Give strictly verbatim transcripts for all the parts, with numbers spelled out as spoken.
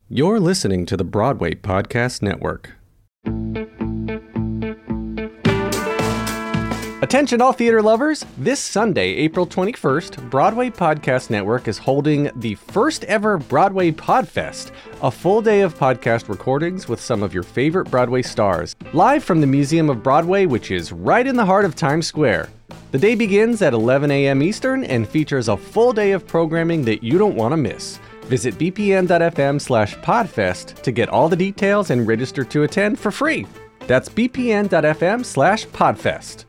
You're listening to the Broadway Podcast Network. Attention all theater lovers! This Sunday, April twenty-first, Broadway Podcast Network is holding the first ever Broadway Podfest, a full day of podcast recordings with some of your favorite Broadway stars, live from the Museum of Broadway, which is right in the heart of Times Square. The day begins at eleven a.m. Eastern and features a full day of programming that you don't want to miss. Visit bpn.fm slash podfest to get all the details and register to attend for free. That's bpn.fm slash podfest.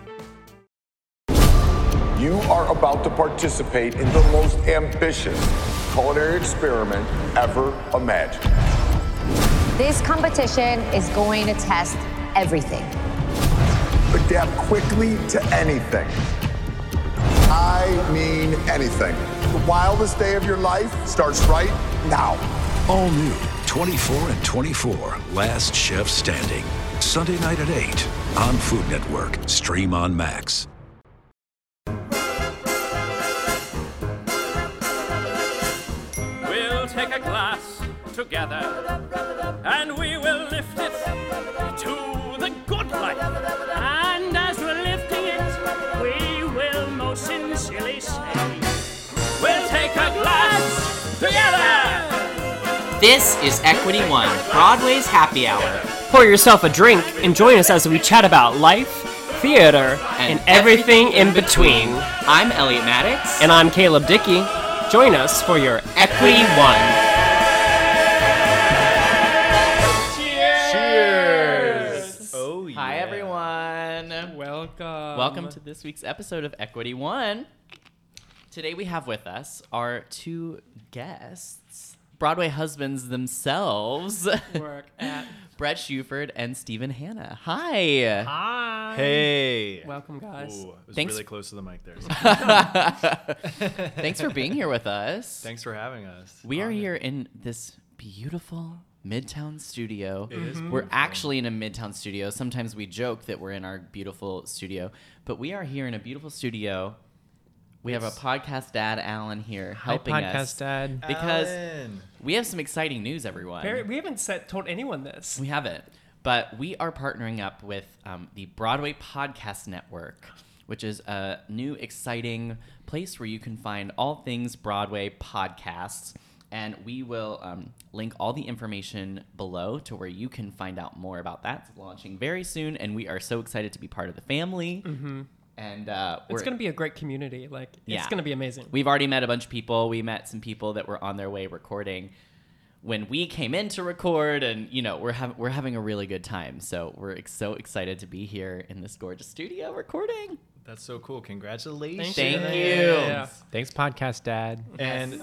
You are about to participate in the most ambitious culinary experiment ever imagined. This competition is going to test everything. Adapt quickly to anything. I mean anything. The wildest day of your life starts right now. All new twenty-four and twenty-four, Last Chef Standing. Sunday night at eight on Food Network. Stream on Max. We'll take a glass together and we will lift it to the good life. And as we're lifting it, we will most sincerely say, we'll take a glass together. This is Equity One, Broadway's happy hour. Pour yourself a drink and join us as we chat about life, theater, and, and everything, everything in between. I'm Elliot Maddox. And I'm Caleb Dickey. Join us for your Equity One. Cheers! Oh, yeah. Hi, everyone. Welcome. Welcome to this week's episode of Equity One. Today we have with us our two guests, Broadway husbands themselves. Work at Brett Shuford and Stephen Hanna. Hi. Hi. Hey. Welcome, guys. Ooh, I was Thanks. really close to the mic there. Thanks for being here with us. Thanks for having us. We are Honored. here in this beautiful Midtown studio. It is We're beautiful. actually in a Midtown studio. Sometimes we joke that we're in our beautiful studio, but we are here in a beautiful studio. We have a podcast dad, Alan, here helping Hi, podcast us. dad. Because Alan. we have some exciting news, everyone. Very, we haven't said, told anyone this. We haven't, but we are partnering up with um, the Broadway Podcast Network, which is a new, exciting place where you can find all things Broadway podcasts. And we will um, link all the information below to where you can find out more about that. It's launching very soon, and we are so excited to be part of the family. Mm-hmm. And uh, It's going to be a great community. Like, Yeah. it's going to be amazing. We've already met a bunch of people. We met some people that were on their way recording when we came in to record, and you know we're having we're having a really good time. So we're ex- so excited to be here in this gorgeous studio recording. That's so cool. Congratulations. Thank you. Yeah. Thanks, podcast dad. And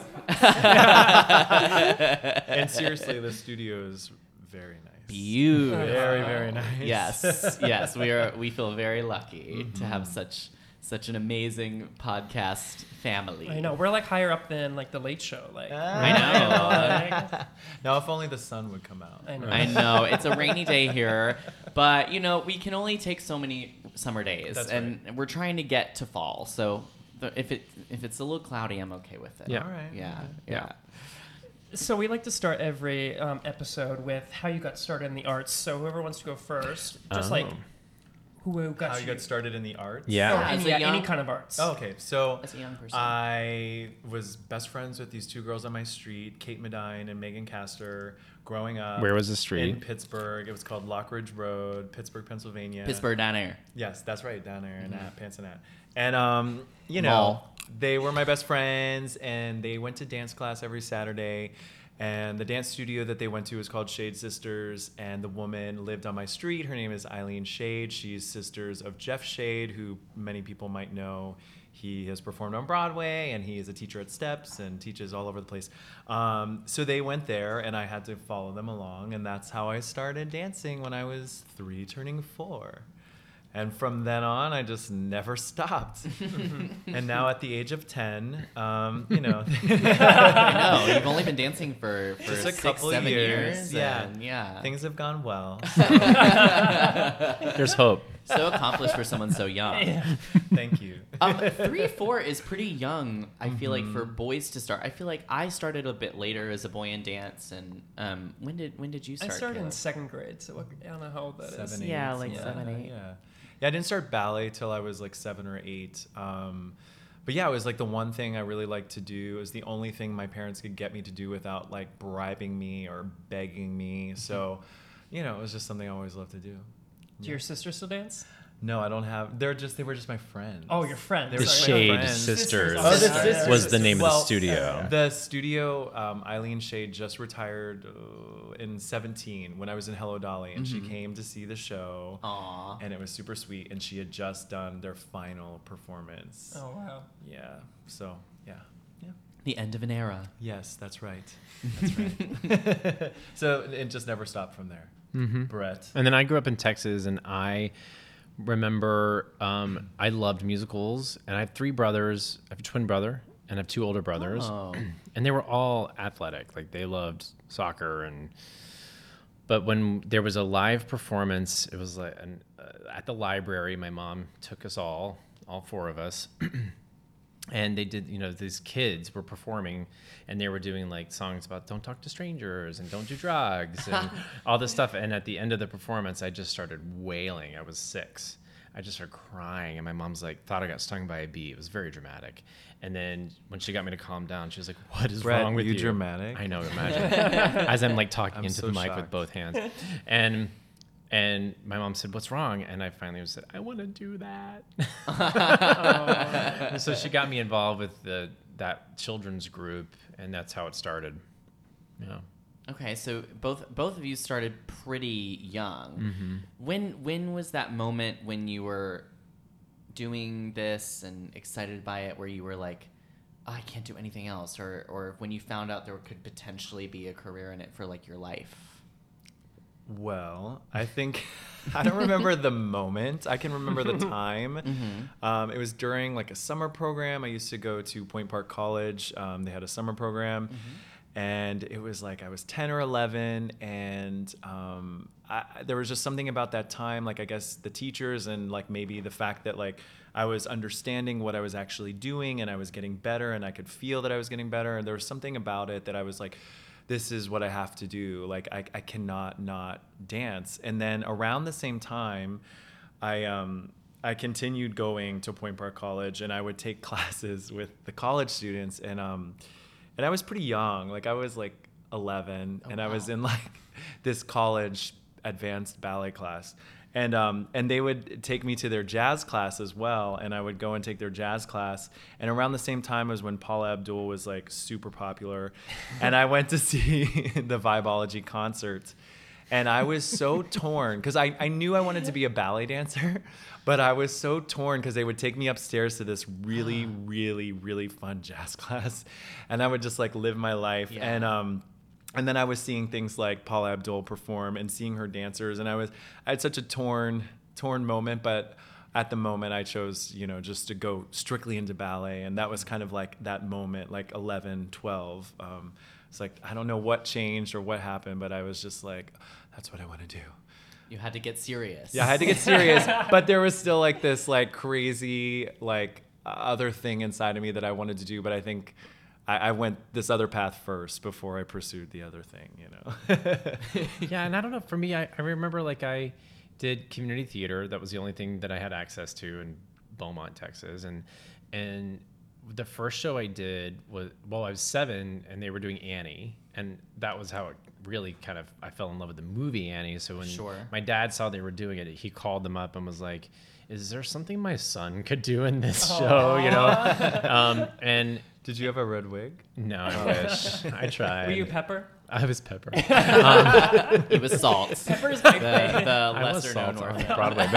and seriously, the studio is very nice. Beautiful. Very, very nice. Yes, yes, we are. We feel very lucky mm-hmm. to have such such an amazing podcast family. I know. We're like higher up than like the Late Show. Like I know. like, Now, if only the sun would come out. I know. I know. It's a rainy day here, but you know we can only take so many summer days, That's and right. we're trying to get to fall. So the, if it if it's a little cloudy, I'm okay with it. Yeah. All right. Yeah. Yeah. Yeah. So we like to start every um, episode with how you got started in the arts. So whoever wants to go first, just Oh. like who got How you, you got started in the arts? Yeah. Or As any, a yeah, any young- kind of arts. Oh, okay. So As a young person. I was best friends with these two girls on my street, Kate Medine and Megan Castor, growing up. Where was the In street? Pittsburgh. It was called Lockridge Road, Pittsburgh, Pennsylvania. Pittsburgh down there. Yes, that's right, down there in that Pansanat. And um, you know, Mall. they were my best friends, and they went to dance class every Saturday. And the dance studio that they went to was called Shade Sisters, and the woman lived on my street. Her name is Eileen Shade. She's sisters of Jeff Shade, who many people might know. He has performed on Broadway, and he is a teacher at Steps and teaches all over the place. Um, so they went there, and I had to follow them along, and that's how I started dancing when I was three, turning four. And from then on, I just never stopped. And now at the age of ten, um, you know. I know. You've only been dancing for, for Just a six, couple seven years. years. Yeah. and yeah. Things have gone well. There's hope. So accomplished for someone so young. Yeah. Thank you. um, three, four is pretty young. I feel like for Mm-hmm. boys to start. I feel like I started a bit later as a boy in dance. And um, when did when did you I start? started in Caleb? second grade, so what, I don't know how old that is. Seven, eight. Yeah, like Yeah. seven, eight. Yeah. Yeah, I didn't start ballet till I was like seven or eight. Um, but yeah, it was like the one thing I really liked to do. It was the only thing my parents could get me to do without like bribing me or begging me. So, you know, it was just something I always loved to do. Do your sisters still dance? No, I don't have. They're just they were just my friends. Oh, your friends. They The were Sorry. just my Shade friends. Sisters, Oh, the Sisters. was the name of Well, the studio. The studio, um, Eileen Shade just retired uh, in seventeen when I was in Hello Dolly, and she came to see the show. Aw. And it was super sweet, and she had just done their final performance. Oh, wow. Yeah. So yeah. Yeah. The end of an era. Yes, that's right. That's right. So it just never stopped from there. Mm-hmm. Brett. And then I grew up in Texas, and I remember um, I loved musicals, and I have three brothers. I have a twin brother, and I have two older brothers, Oh. and they were all athletic. Like they loved soccer, and but when there was a live performance, it was like an, uh, at the library. My mom took us all, all four of us. And they did, you know, these kids were performing, and they were doing like songs about don't talk to strangers and don't do drugs and all this stuff. And at the end of the performance, I just started wailing. I was six. I just started crying, and my mom's like, thought I got stung by a bee. It was very dramatic. And then when she got me to calm down, she was like, "What is Brett, wrong with you you?" dramatic? I know, imagine. As I'm like talking I'm into so the mic shocked. with both hands, and. And my mom said, "What's wrong?" And I finally said, "I want to do that." And so she got me involved with the that children's group, and that's how it started. Yeah. Okay, so both both of you started pretty young. Mm-hmm. When when was that moment when you were doing this and excited by it, where you were like, oh, "I can't do anything else," or or when you found out there could potentially be a career in it for like your life? Well, I think I don't remember the moment. I can remember the time. Mm-hmm. Um, it was during like a summer program. I used to go to Point Park College. Um, they had a summer program, Mm-hmm. and it was like I was ten or eleven, and um, I, there was just something about that time. Like I guess the teachers and like maybe the fact that like I was understanding what I was actually doing, and I was getting better, and I could feel that I was getting better, and there was something about it that I was like, this is what I have to do. Like I, I cannot not dance. And then around the same time, I um I continued going to Point Park College, and I would take classes with the college students, and um and I was pretty young. Like I was like eleven, Oh, and I was wow. in like this college advanced ballet class. And um, and they would take me to their jazz class as well, and I would go and take their jazz class. And around the same time was when Paula Abdul was like super popular, and I went to see the Vibology concert, and I was so torn because I, I knew I wanted to be a ballet dancer, but I was so torn because they would take me upstairs to this really really really fun jazz class, and I would just like live my life. Yeah. And um. And then I was seeing things like Paula Abdul perform and seeing her dancers, and I was I had such a torn torn moment, but at the moment I chose, you know, just to go strictly into ballet, and that was kind of like that moment, like eleven, twelve. Um, it's like I don't know what changed or what happened, but I was just like, that's what I want to do. You had to get serious. Yeah, I had to get serious, but there was still like this like crazy like other thing inside of me that I wanted to do, but I think I, I went this other path first before I pursued the other thing, you know. Yeah, and I don't know. For me, I, I remember like I did community theater. That was the only thing that I had access to in Beaumont, Texas, and and the first show I did was well, I was seven, and they were doing Annie, and that was how it really kind of I fell in love with the movie Annie. So when Sure. my dad saw they were doing it, he called them up and was like, "Is there something my son could do in this show?" You know, um, and. Did you have a red wig? No, I wish. I tried. Were you Pepper? I was Pepper. Um, He was Salt. Pepper's my the, favorite. the I was lesser known Salt on orphan. Broadway.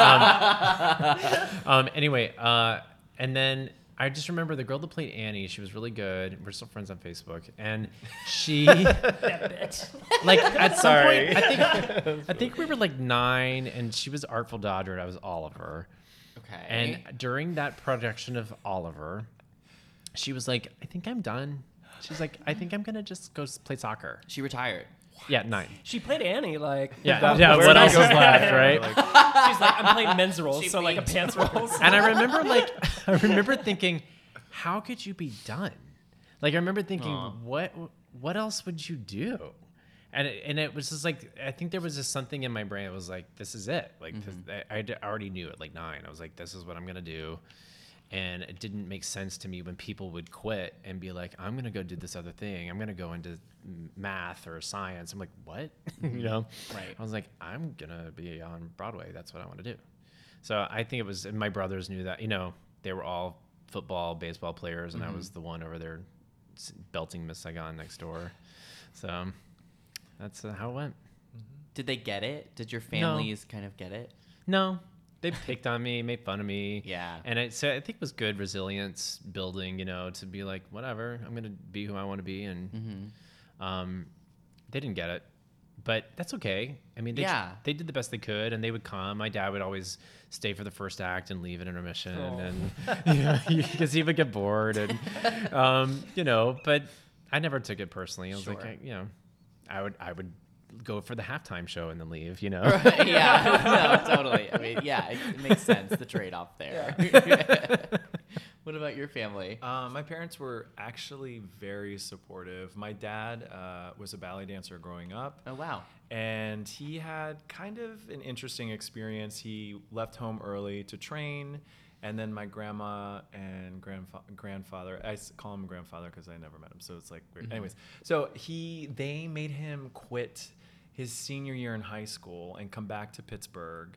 But, um, um, anyway, uh, and then I just remember the girl that played Annie. She was really good. We're still friends on Facebook, and she, That bitch. like, at some Sorry. point, I think, I think we were like nine, and she was Artful Dodger, and I was Oliver. Okay. And during that production of Oliver, she was like, "I think I'm done." She's like, "I think I'm gonna just go s- play soccer." she retired. Yeah, nine. She played Annie, like. Yeah, without- yeah. where What did else is I go? left, right? She's like, I'm playing men's roles, She so like a beat- pants roles. And I remember like I remember thinking, how could you be done? Like I remember thinking, what what else would you do? And it, and it was just like I think there was just something in my brain that was like, this is it. Like Mm-hmm. this, I, I d- already knew it. Like nine, I was like, this is what I'm gonna do. And it didn't make sense to me when people would quit and be like, I'm gonna go do this other thing. I'm gonna go into m- math or science. I'm like, what? you know? Right. I was like, I'm gonna be on Broadway. That's what I want to do. So I think it was, and my brothers knew that, you know, they were all football, baseball players, and Mm-hmm. I was the one over there s- belting Miss Saigon next door. So um, that's uh, how it went. Did they get it? Did your families kind of get it? No, they picked on me, made fun of me. Yeah. And it, so I think it was good resilience building, you know, to be like, whatever, I'm going to be who I want to be. And Mm-hmm. um, they didn't get it. But that's okay. I mean, they, Yeah. they did the best they could, and they would come. My dad would always stay for the first act and leave at intermission, Oh. and you know, because he would get bored, and um, you know. But I never took it personally. I was like, Sure. I, you know, I would I would go for the halftime show and then leave. You know. yeah, no, totally. I mean, yeah, it, it makes sense, the trade-off there. What about your family? Um, my parents were actually very supportive. My dad uh, was a ballet dancer growing up. Oh, wow. And he had kind of an interesting experience. He left home early to train. And then my grandma and grandfa- grandfather, I s- call him grandfather because I never met him. So it's like weird. Mm-hmm. Anyways, so he, they made him quit his senior year in high school and come back to Pittsburgh.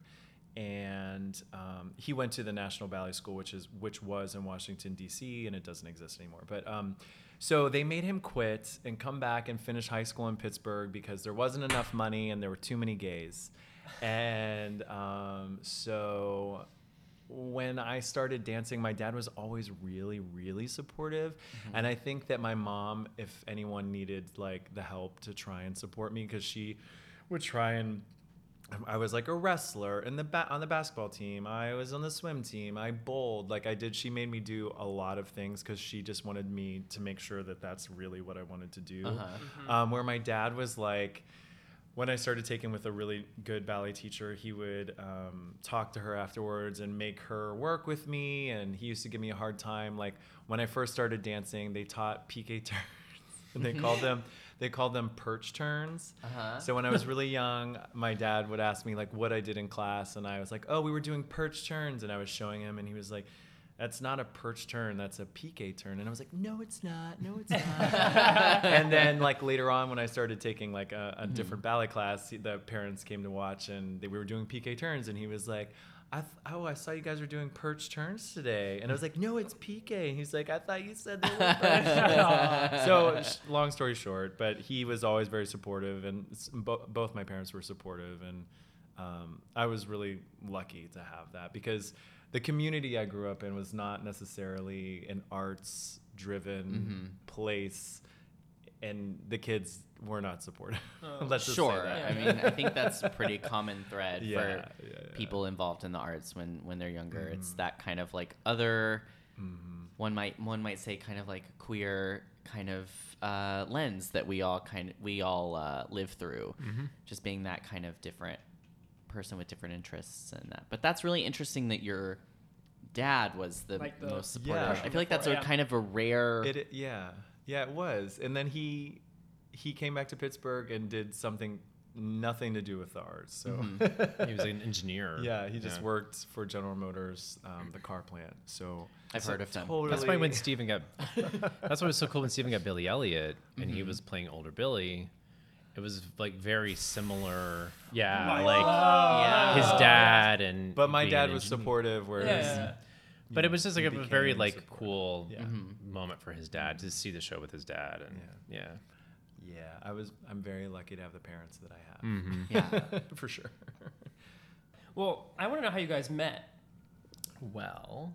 And um, he went to the National Ballet School, which is which was in Washington D C, and it doesn't exist anymore. But um, so they made him quit and come back and finish high school in Pittsburgh because there wasn't enough money and there were too many gays. And um, so when I started dancing, my dad was always really, really supportive. Mm-hmm. And I think that my mom, if anyone needed like the help to try and support me, because she would try and I was like a wrestler in the ba- on the basketball team. I was on the swim team. I bowled. Like I did. She made me do a lot of things because she just wanted me to make sure that that's really what I wanted to do. Uh-huh. Mm-hmm. Um, where my dad was like, when I started taking with a really good ballet teacher, he would um, talk to her afterwards and make her work with me. And he used to give me a hard time. Like when I first started dancing, they taught P K turns, and they called them. They called them perch turns. Uh-huh. So when I was really young, my dad would ask me like what I did in class, and I was like, "Oh, we were doing perch turns," and I was showing him, and he was like, "That's not a perch turn, that's a P K turn." And I was like, "No, it's not. No, it's not." And then like later on, when I started taking like a, a different ballet class, the parents came to watch, and they, we were doing P K turns, and he was like, I th- oh, I saw you guys were doing perch turns today. And I was like, no, it's P K. And he's like, I thought you said they were perch turns. So sh- long story short, but he was always very supportive, and s- bo- both my parents were supportive. And um, I was really lucky to have that because the community I grew up in was not necessarily an arts-driven Mm-hmm. place, and the kids were not supportive. Let's just say Sure. that. I mean, I think that's a pretty common thread Yeah, for yeah, yeah. people involved in the arts when, when they're younger. It's that kind of like other, one might one might say kind of like queer kind of uh, lens that we all kind of we all uh, live through, just being that kind of different person with different interests and that. But that's really interesting that your dad was the, Like the- most supportive. Yeah. I feel like that's a Yeah. kind of a rare. It, it- yeah, yeah, it was. And then he he came back to Pittsburgh and did something nothing to do with the arts. So He was an engineer. yeah, he just Yeah. worked for General Motors, um, the car plant. So I've so heard of them. Totally, That's why when Steven got, that's why it was so cool when Steven got Billy Elliot and he was playing older Billy. It was like very similar. Yeah, like yeah. his dad and. But my being dad an was engineer. supportive, whereas Yeah. But it was just like a He very became like supportive. cool Yeah. moment for his dad to see the show with his dad, and yeah, yeah, I was I'm very lucky to have the parents that I have, Mm-hmm. Yeah. for sure. Well, I want to know how you guys met. Well,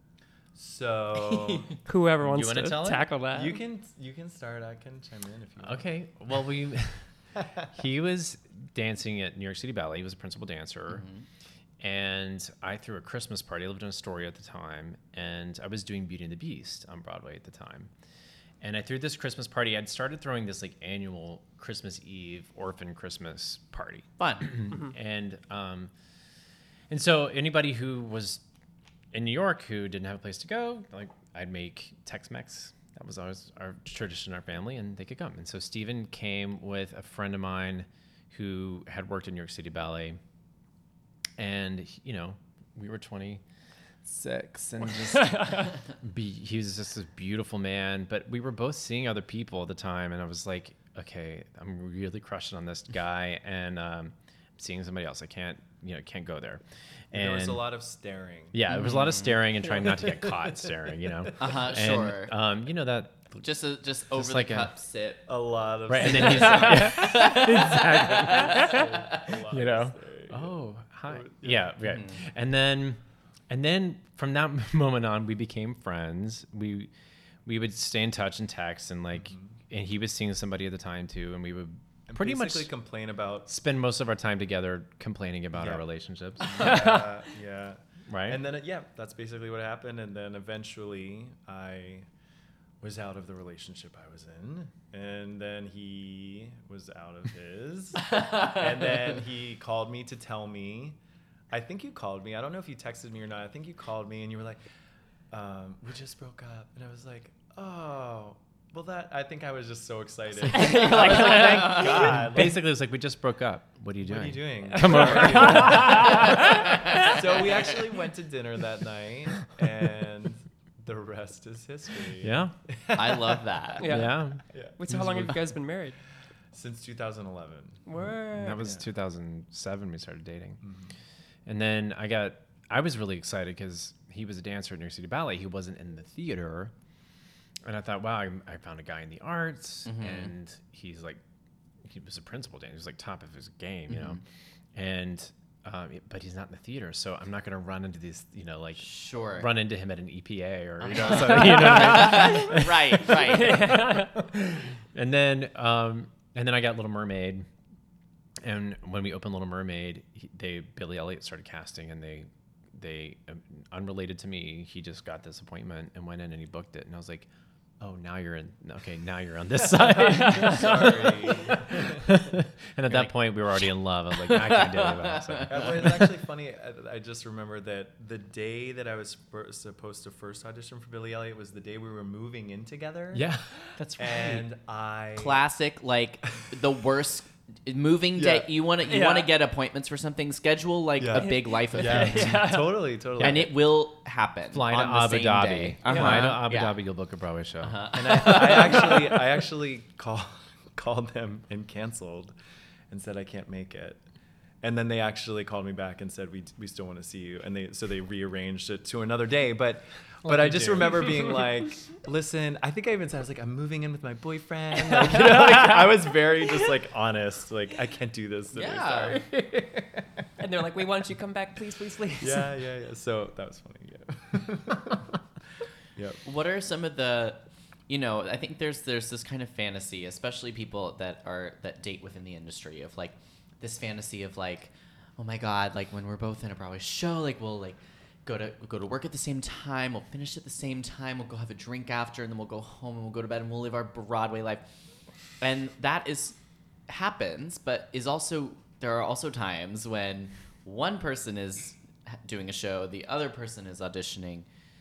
So Whoever wants wanna to tell it? tackle that. you can you can start. I can chime in if you want. okay. Well, we he was dancing at New York City Ballet. He was a principal dancer. And I threw a Christmas party. I lived in Astoria at the time, and I was doing Beauty and the Beast on Broadway at the time. And I threw this Christmas party. I'd started throwing this like annual Christmas Eve orphan Christmas party. Fun. and um, and so anybody who was in New York who didn't have a place to go, like I'd make Tex-Mex. That was always our tradition in our family, and they could come. And so Steven came with a friend of mine who had worked in New York City Ballet. And, you know, we were twenty-six and just be, he was just this beautiful man, but we were both seeing other people at the time. And I was like, okay, I'm really crushing on this guy, and um, seeing somebody else. I can't, you know, can't go there. And there was a lot of staring. Yeah, there was a lot of staring and trying not to get caught staring, you know. Uh-huh, and, sure. Um, you know that. Just a, just over just the like cup a, sip. A lot of right, and staring. then he's yeah, exactly. You know. Oh, hi. Yeah, yeah. Right. Mm-hmm. And then, and then from that moment on, we became friends. We we would stay in touch and text, and like, mm-hmm. and he was seeing somebody at the time too, and we would. And pretty basically much complain about spend most of our time together complaining about yeah. our relationships. yeah, yeah. Right. And then, it, yeah, that's basically what happened. And then eventually I was out of the relationship I was in. And then he was out of his. And then he called me to tell me, I think you called me. I don't know if you texted me or not. I think you called me and you were like, um, we just broke up. And I was like, oh. Well, that I think I was just so excited. You're like, oh, thank God. Basically, it was like, we just broke up. What are you doing? What are you doing? Come over. So we actually went to dinner that night, and the rest is history. Yeah. I love that. Yeah. Yeah. yeah. Wait, so how long have you guys been married? Since two thousand eleven. Word. That was Yeah. two thousand seven we started dating. Mm-hmm. And then I got, I was really excited because he was a dancer at New York City Ballet. He wasn't in the theater. And I thought, wow, I, I found a guy in the arts, Mm-hmm. and he's like, he was a principal dancer. He was like top of his game, you Mm-hmm. know? And, um, but he's not in the theater. So I'm not going to run into these, you know, like Sure. run into him at an E P A or, you know, something, you know what I mean? Right, right. And then, um, and then I got Little Mermaid. And when we opened Little Mermaid, he, they, Billy Elliot started casting, and they, they, um, unrelated to me, he just got this appointment and went in and he booked it. And I was like, oh, now you're in. Okay, now you're on this side. Sorry. And at that point, we were already in love. I was like, I can't do it. So. Uh, It's actually funny. I, I just remember that the day that I was fir- supposed to first audition for Billy Elliot was the day we were moving in together. Yeah, that's right. And I Classic, like the worst moving Yeah. day. You want to you Yeah. want to get appointments for something. Schedule like Yeah. a big life yeah, event, totally, totally. and it will happen. Fly to on the Abu same Dhabi. day. Fly to Uh-huh. Abu Yeah. Dhabi, you'll book a Broadway show. Uh-huh. And I, I actually, I actually call, called them and canceled, and said I can't make it. And then they actually called me back and said we we still want to see you, and they so they rearranged it to another day. But but I just do. remember being like, listen, I think I even said I was like, I'm moving in with my boyfriend. Like, you know, like, I was very just like honest, like I can't do this. Today, Yeah. sorry. And they're like, "We want you to come back, please, please, please." yeah, yeah, yeah. So that was funny. Yeah. Yep. What are some of the, you know, I think there's there's this kind of fantasy, especially people that are that date within the industry, of like this fantasy of like, oh my God, like when we're both in a Broadway show, like we'll like go to go to work at the same time, we'll finish at the same time, we'll go have a drink after, and then we'll go home and we'll go to bed and we'll live our Broadway life. And that is happens, but is also there are also times when one person is doing a show, the other person is auditioning.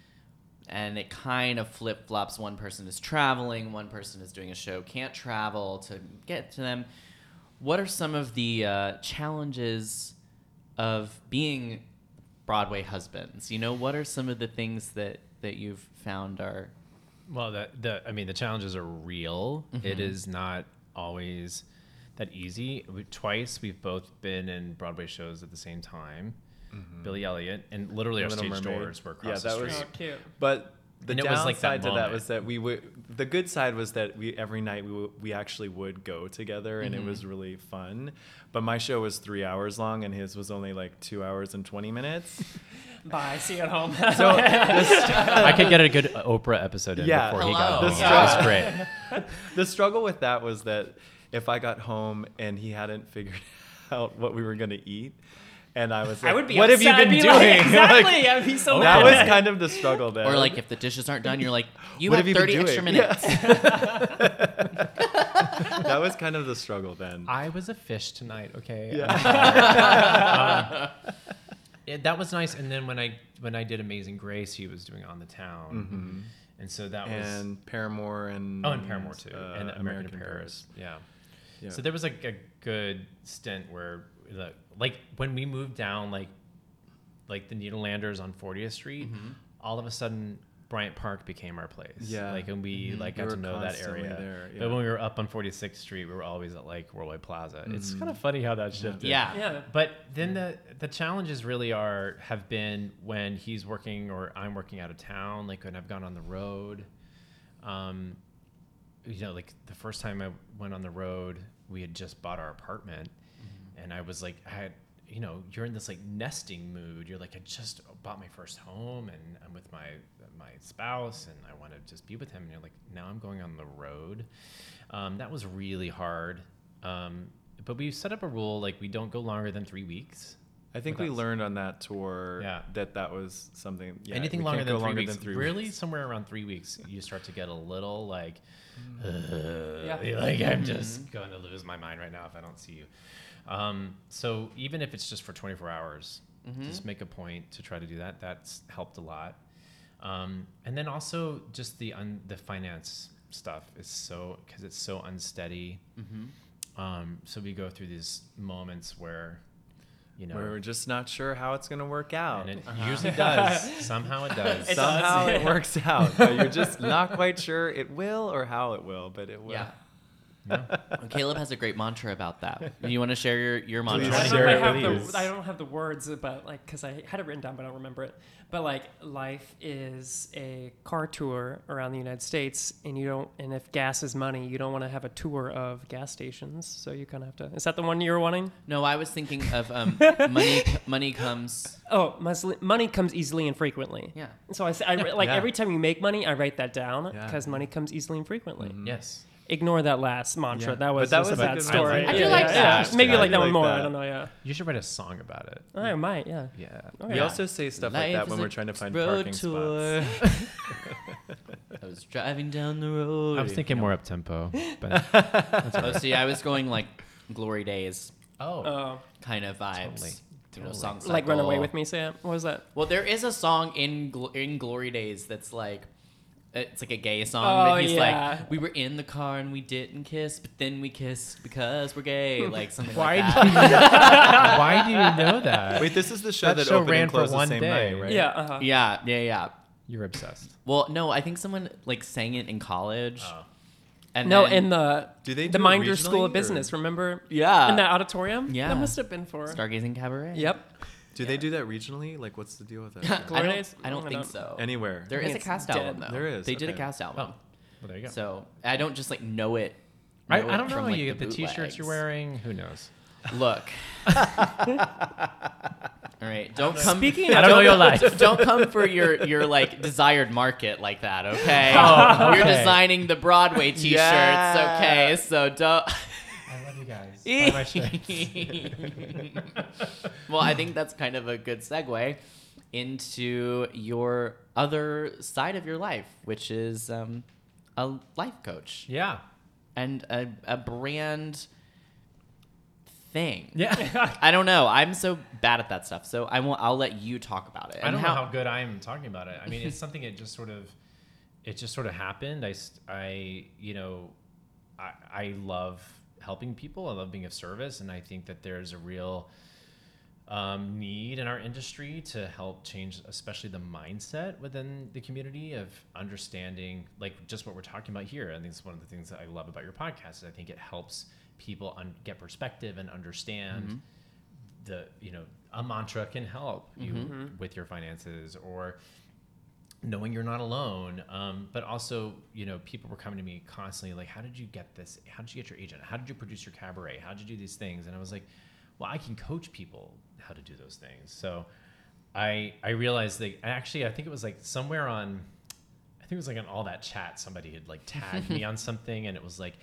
And it kind of flip-flops. One person is traveling, one person is doing a show, can't travel to get to them. What are some of the uh, challenges of being Broadway husbands? You know, what are some of the things that, that you've found are... Well, the, the I mean, the challenges are real. Mm-hmm. It is not always that easy. We, twice, we've both been in Broadway shows at the same time. Mm-hmm. Billy Elliot, and literally our Little stage Mermaid. doors were across Yeah, the that street. was- Oh, cute. But the And it downside was like that to that moment. was that we would. The good side was that we every night we w- we actually would go together, and Mm-hmm. it was really fun. But my show was three hours long, and his was only like two hours and twenty minutes. Bye. See you at home. So this, I could get a good Oprah episode in Yeah. before he Hello. got home. This Yeah, it was great. the struggle with that was that if I got home and he hadn't figured out what we were going to eat, And I was like, I would be what have you upset. I'd been be doing? like, exactly. Like, I'd be so that mad. was kind of the struggle there. Or like if the dishes aren't done, you're like, you What have, have you been thirty extra doing? minutes. That was kind of the struggle then. I was a fish tonight. Okay. Yeah. um, it, that was nice. And then when I when I did Amazing Grace, he was doing On the Town, Mm-hmm. and so that was And Paramore and oh, and Paramore too, uh, and American, in Paris. Yeah. Yeah. So there was like a good stint where, the, like, when we moved down, like, like the Nederlanders on fortieth Street, Mm-hmm. all of a sudden Bryant Park became our place. Yeah. Like, and we Mhm. like We got were to know that constantly area. there, yeah. But when we were up on forty-sixth Street, we were always at like Worldwide Plaza. It's Mm-hmm. kind of funny how that shifted. Yeah. Yeah. But then the the challenges really are have been when he's working or I'm working out of town, like when I've gone on the road. Um, you know, like the first time I went on the road, we had just bought our apartment, Mm-hmm. and I was like, I had, you know, you're in this like nesting mood. You're like, I just bought my first home, and I'm with my my spouse, and I want to just be with him. And you're like, now I'm going on the road. Um, that was really hard. Um, but we set up a rule, like we don't go longer than three weeks. I think with we us. learned on that tour Yeah. that that was something. Yeah, Anything we longer, can't than go three, longer weeks, than three really weeks. somewhere around three weeks, you start to get a little like, Yeah. like I'm just going to lose my mind right now if I don't see you. Um, so even if it's just for twenty-four hours, just make a point to try to do that. That's helped a lot. Um, and then also just the un, the finance stuff is so, because it's so unsteady. Um, so we go through these moments where, you know, Where we're just not sure how it's going to work out. and it usually does. Somehow it does. It Somehow does. it works out, but you're just not quite sure it will or how it will, but it will. Yeah. Caleb has a great mantra about that. You want to share your, your mantra? Please I don't know share if it I with have us. the I don't have the words, but like because I had it written down, but I don't remember it. But like life is a car tour around the United States, and you don't. And if gas is money, you don't want to have a tour of gas stations. So you kind of have to. Is that the one you were wanting? No, I was thinking of um, money. Money comes. Oh, musli- money comes easily and frequently. Yeah. So I, s- I wri- like Yeah. every time you make money, I write that down Yeah. because money comes easily and frequently. Yes. Ignore that last mantra. Yeah. That was, But that just was a a bad good story. one. I do Yeah, like yeah, that. yeah. Maybe Yeah, like I that one like more. that. I don't know. Yeah. You should write a song about it. I might. Yeah. Yeah. Oh, We yeah. also say stuff like Life that is when a we're trying to find road parking tour. spots. I was driving down the road. I was thinking more up tempo, but Oh, see, I was going like Glory Days oh, Oh, kind of vibes. Totally. You know, Totally. song like Run Away cycle. with Me, Sam. What was that? Well, there is a song in Gl- in Glory Days that's like, it's like a gay song. Oh, but he's yeah. like, we were in the car and we didn't kiss, but then we kissed because we're gay. Like something Why like do that. why do you know that? Wait, this is the show That that, show opened ran and for closed one the same day. night, right? Yeah. Uh-huh. yeah, yeah, yeah. You're obsessed. Well, no, I think someone like sang it in college. Oh. And No, then- in the Do they the do it Minder School of regionally, or- Business. Remember? Yeah. In that auditorium. Yeah. That must have been for. Stargazing Cabaret. Yep. Do they do that regionally? Like, what's the deal with that? I Glory don't, Days? I don't I think don't- so. Anywhere. There I is think a it's cast dead. album though. There is, They did a okay. cast album. Oh, well, there you go. So I don't just like know it. I, know I it don't know. from, like, you the get the t-shirts bootlegs. you're wearing. Who knows? Look. All right, don't come. Speaking I don't know don't- your life. Don't come for your your like desired market like that, okay? Oh, You're okay. designing the Broadway T-shirts, Yeah. okay? So don't. I love you guys. Buy my shirts. Well, I think that's kind of a good segue into your other side of your life, which is um, a life coach Yeah. and a, a brand thing. Yeah. I don't know. I'm so bad at that stuff. So I will, I'll let you talk about it. I And don't know how good I am talking about it. I mean, it's something that just sort of, it just sort of happened. I, st- I you know, I, I love helping people. I love being of service. And I think that there's a real um, need in our industry to help change, especially the mindset within the community of understanding, like just what we're talking about here. I think it's one of the things that I love about your podcast is I think it helps people un- get perspective and understand Mm-hmm. the, you know, a mantra can help you Mm-hmm. with your finances, or knowing you're not alone. Um, but also, you know, people were coming to me constantly like, how did you get this? How did you get your agent? How did you produce your cabaret? How did you do these things? And I was like, well, I can coach people how to do those things. So I, I realized that actually, I think it was like somewhere on, I think it was like on All That Chat, somebody had like tagged me on something, and it was like,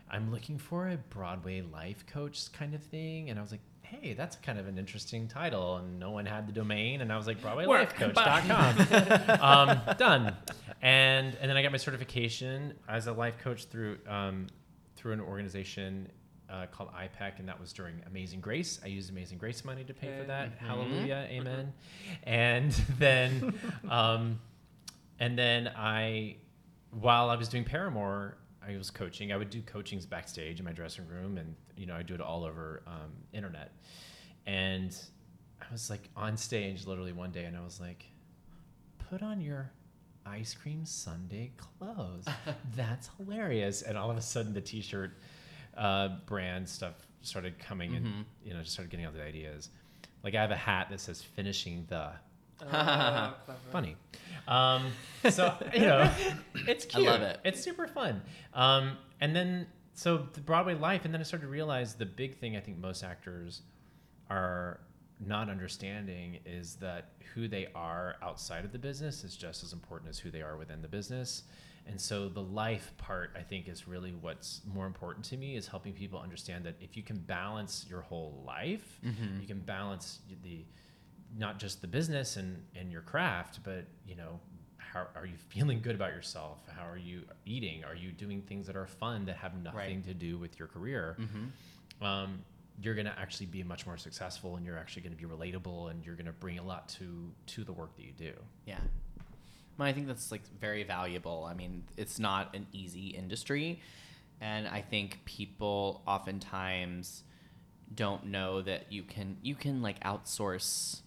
I'm looking for a Broadway life coach kind of thing. And I was like, hey, that's kind of an interesting title. And no one had the domain. And I was like, broadway life coach dot com. um, done. And and then I got my certification as a life coach through um, through an organization uh, called I P E C, and that was during Amazing Grace. I used Amazing Grace money to pay for that. Mm-hmm. Hallelujah, amen. And then, um, and then I, while I was doing Paramore, I was coaching. I would do coachings backstage in my dressing room, and you know I do it all over um, internet. And I was like on stage literally one day, and I was like, "Put on your ice cream sundae clothes. That's hilarious!" And all of a sudden, the T-shirt uh, brand stuff started coming, mm-hmm. and you know, just started getting all the ideas. Like I have a hat that says "Finishing the." Oh, funny. Um, so, you know, it's cute. I love it. It's super fun. Um, and then, so the Broadway life, and then I started to realize the big thing I think most actors are not understanding is that who they are outside of the business is just as important as who they are within the business. And so the life part, I think, is really what's more important to me, is helping people understand that if you can balance your whole life, mm-hmm. you can balance the not just the business and, and your craft, but, you know, how are you feeling good about yourself? How are you eating? Are you doing things that are fun that have nothing Right. to do with your career? Mm-hmm. Um, you're going to actually be much more successful, and you're actually going to be relatable, and you're going to bring a lot to, to the work that you do. Yeah. Well, I think that's like very valuable. I mean, it's not an easy industry. And I think people oftentimes don't know that you can, you can like outsource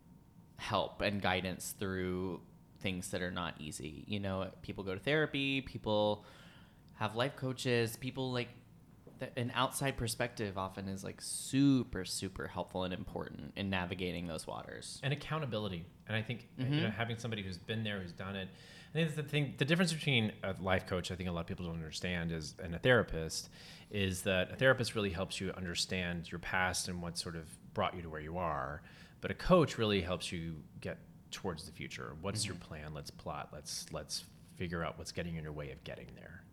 help and guidance through things that are not easy. You know, people go to therapy, people have life coaches, people like th- an outside perspective often is like super, super helpful and important in navigating those waters. And accountability. And I think Mm-hmm. you know, having somebody who's been there, who's done it. I think that's the thing, the difference between a life coach, I think a lot of people don't understand, is and a therapist, is that a therapist really helps you understand your past and what sort of brought you to where you are. But a coach really helps you get towards the future. What's mm-hmm. your plan? Let's plot. Let's let's figure out what's getting in your way of getting there.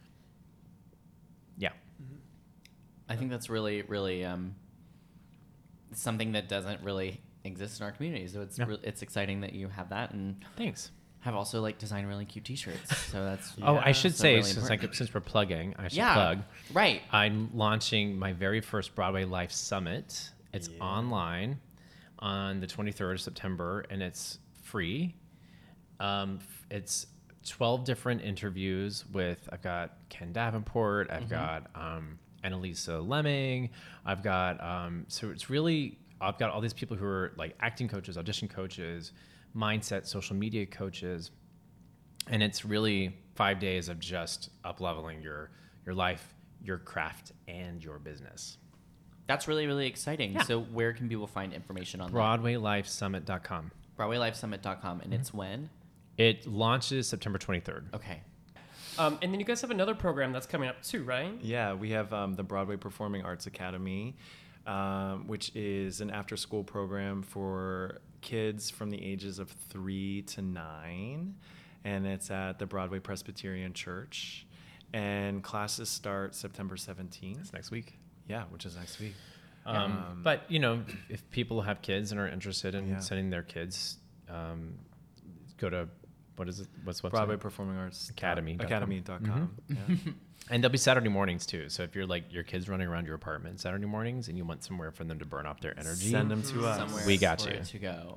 Yeah. Mm-hmm. I think that's really, really um, something that doesn't really exist in our community. So it's Yeah. re- it's exciting that you have that, and Thanks. have also like designed really cute T-shirts. So that's Oh, I should so say, really since, I, important. since we're plugging, I should Yeah, plug. right. I'm launching my very first Broadway Life Summit. It's yeah. online on the twenty-third of September, and it's free. Um, it's twelve different interviews with, I've got Ken Davenport, I've mm-hmm. got um, Annalisa Lemming, I've got, um, so it's really, I've got all these people who are like acting coaches, audition coaches, mindset, social media coaches. And it's really five days of just up-leveling your, your life, your craft, and your business. That's really, really exciting. Yeah. So where can people find information on Broadway Life Summit dot com. that? Broadway Life Summit dot com. And mm-hmm. it's when? It launches September twenty-third. Okay. Um, and then you guys have another program that's coming up too, right? Yeah, we have um, the Broadway Performing Arts Academy, um, which is an after-school program for kids from the ages of three to nine. And it's at the Broadway Presbyterian Church. And classes start September seventeenth. That's next week. Yeah, which is next week. Um, um, but, you know, if people have kids and are interested in yeah. sending their kids, um, go to, what is it? What's the website? Broadway Performing Arts Academy. Academy dot com. Mm-hmm. Yeah. And they'll be Saturday mornings, too. So if you're like your kids running around your apartment Saturday mornings and you want somewhere for them to burn off their energy, send them to us. Somewhere we got for you. it to go.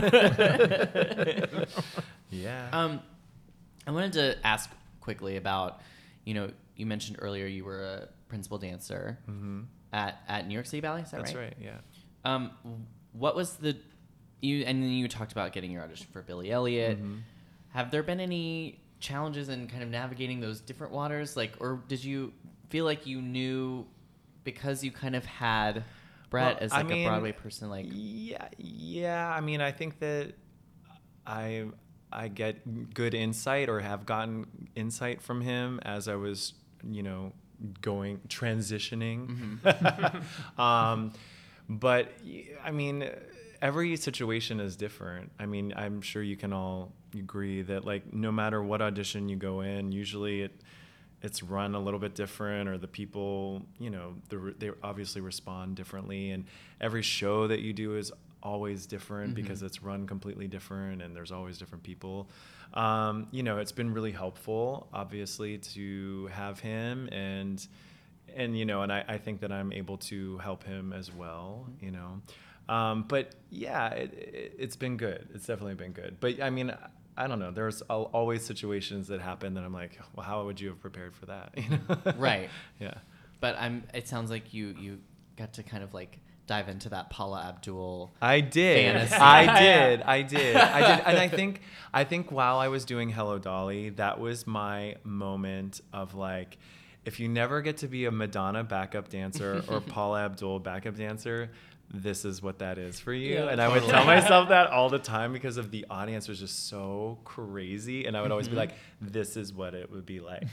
Yeah. Um, I wanted to ask quickly about, you know, you mentioned earlier you were a principal dancer mm-hmm. at, at New York City Ballet. Is that That's right? right. Yeah. Um, what was the you and then you talked about getting your audition for Billy Elliot. Mm-hmm. Have there been any challenges in kind of navigating those different waters? Like, or did you feel like you knew because you kind of had Brett well, as like I mean, a Broadway person? Like, yeah, yeah. I mean, I think that I I get good insight or have gotten insight from him as I was, you know, going transitioning. Mm-hmm. um, but I mean, every situation is different. I mean, I'm sure you can all agree that like no matter what audition you go in, usually it it's run a little bit different, or the people, you know, the, they obviously respond differently, and every show that you do is always different mm-hmm. because it's run completely different, and there's always different people. Um, you know, it's been really helpful, obviously, to have him, and and you know, and I, I think that I'm able to help him as well, you know. Um, but yeah, it, it, it's been good. It's definitely been good. But I mean, I don't know. There's al- always situations that happen that I'm like, well, how would you have prepared for that? You know? Right. Yeah. But I'm. It sounds like you you got to kind of like dive into that Paula Abdul. I did. Fantasy. I did. I did. I did. And I think I think while I was doing Hello Dolly, that was my moment of like, if you never get to be a Madonna backup dancer or Paula Abdul backup dancer, this is what that is for you. Yeah, and I would totally. tell myself that all the time because of the audience was just so crazy. And I would always be like, this is what it would be like.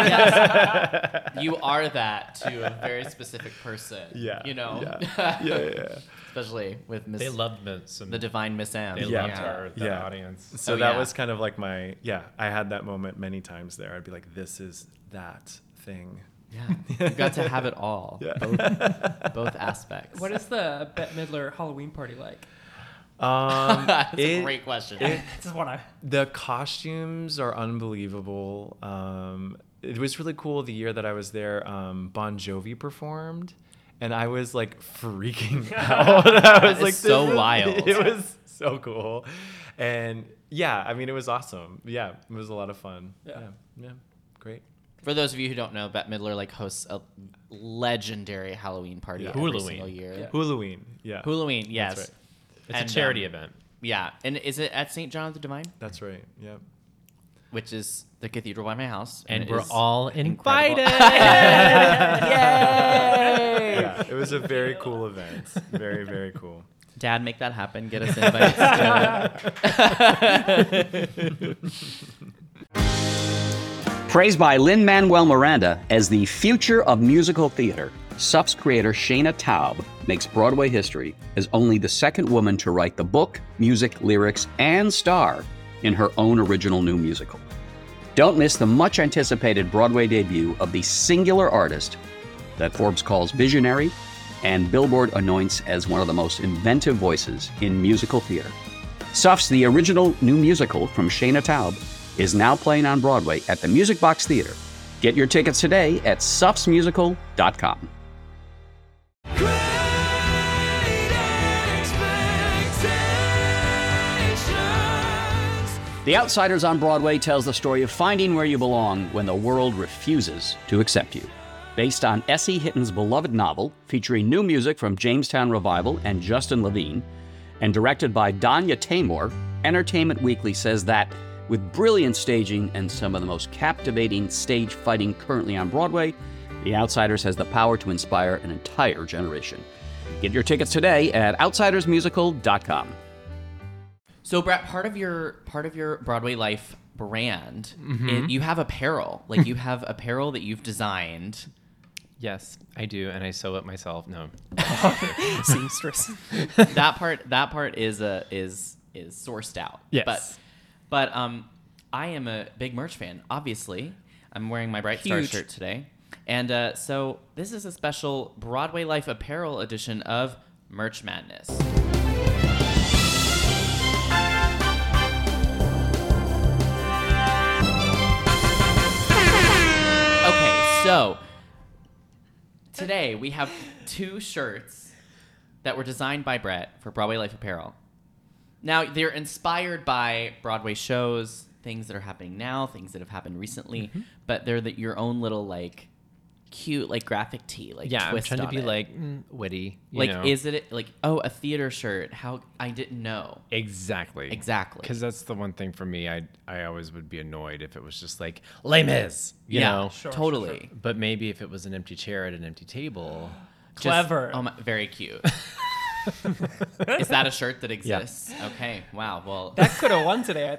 Yes. You are that to a very specific person. Yeah. You know? Yeah. Yeah. Yeah. yeah. Especially with Miss. They loved Miss. The divine Miss M. They Yeah. loved her, the Yeah. audience. So Oh, that yeah. was kind of like my, yeah, I had that moment many times there. I'd be like, this is that thing. Yeah. You got to have it all. Yeah. Both, both aspects. What is the Bette Midler Halloween party like? Um, That's it- a great question. it- This is what I. The costumes are unbelievable. Um, it was really cool the year that I was there. Um, Bon Jovi performed, and I was like freaking out. I was is like, so this is- wild. It was so cool, and yeah, I mean, it was awesome. Yeah, it was a lot of fun. Yeah. yeah, yeah great. For those of you who don't know, Bette Midler like hosts a legendary Halloween party Yeah. every Halloween. single year. Yeah. Halloween. Yeah, Halloween, yes. That's right. It's And, a charity um, event. Yeah, and is it at Saint John of the Divine, That's right. Yeah. which is the cathedral by my house, And it we're is all incredible. invited. Yay! Yeah, it was a very cool event. Very, very cool. Dad, make that happen. Get us invites. to- Praised by Lin-Manuel Miranda as the future of musical theater, S U F's creator Shayna Taub makes Broadway history as only the second woman to write the book, music, lyrics, and star in her own original new musical. Don't miss the much-anticipated Broadway debut of the singular artist that Forbes calls visionary and Billboard anoints as one of the most inventive voices in musical theater. S U F's The Original New Musical from Shayna Taub is now playing on Broadway at the Music Box Theater. Get your tickets today at sufs musical dot com. The Outsiders on Broadway tells the story of finding where you belong when the world refuses to accept you. Based on Essie Hitton's beloved novel, featuring new music from Jamestown Revival and Justin Levine, and directed by Danya Tamor, Entertainment Weekly says that with brilliant staging and some of the most captivating stage fighting currently on Broadway, The Outsiders has the power to inspire an entire generation. Get your tickets today at outsiders musical dot com. So, Brett, part of your part of your Broadway life brand, Mm-hmm. it, you have apparel. Like you have apparel that you've designed. Yes, I do, and I sew it myself. No. Seamstress. that part that part is a is is sourced out. Yes. But but um I am a big merch fan, obviously. I'm wearing my Bright Star Huge. shirt today. And uh, so this is a special Broadway Life apparel edition of Merch Madness. Okay, so today we have two shirts that were designed by Brett for Broadway Life Apparel. Now, they're inspired by Broadway shows, things that are happening now, things that have happened recently, Mm-hmm. but they're the, your own little, like, cute, like, graphic tee, like, Yeah, I'm twist trying to on be it. like mm, witty. You like, know? is it, like, oh, a theater shirt? How, I didn't know. Exactly. Exactly. Because that's the one thing for me. I I always would be annoyed if it was just like Les Mis, you yeah, know. Sure, totally. But maybe if it was an empty chair at an empty table. Just- Clever. oh my, very cute. Is that a shirt that exists? Okay. Wow. Well, That could have won today,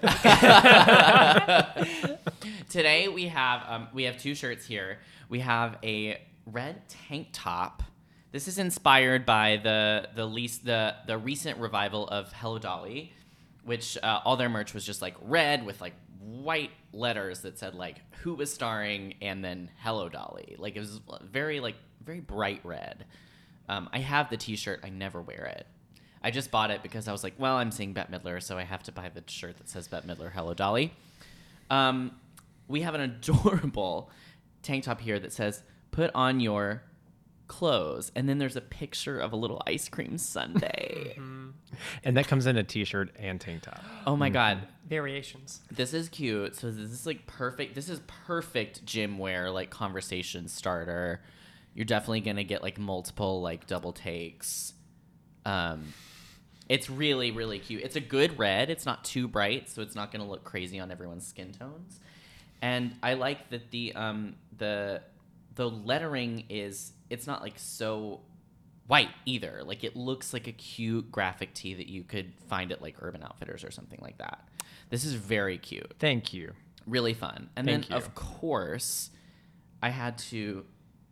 I think. today we have um, we have two shirts here. We have a red tank top. This is inspired by the the least the the recent revival of Hello Dolly, which uh, all their merch was just like red with like white letters that said like who was starring and then Hello Dolly. Like it was very like very bright red. Um, I have the T-shirt. I never wear it. I just bought it because I was like, well, I'm seeing Bette Midler, so I have to buy the shirt that says Bette Midler, Hello Dolly. Um, we have an adorable tank top here that says, put on your clothes. And then there's a picture of a little ice cream sundae. And that comes in a T-shirt and tank top. Oh my God. Variations. This is cute. So this is like perfect. This is perfect gym wear, like conversation starter. You're definitely going to get like multiple like double takes. Um, it's really, really cute. It's a good red. It's not too bright, so it's not going to look crazy on everyone's skin tones. And I like that the um the the lettering is, it's not like so white either. Like it looks like a cute graphic tee that you could find at like Urban Outfitters or something like that. This is very cute. Thank you. Really fun. And Thank then you. of course I had to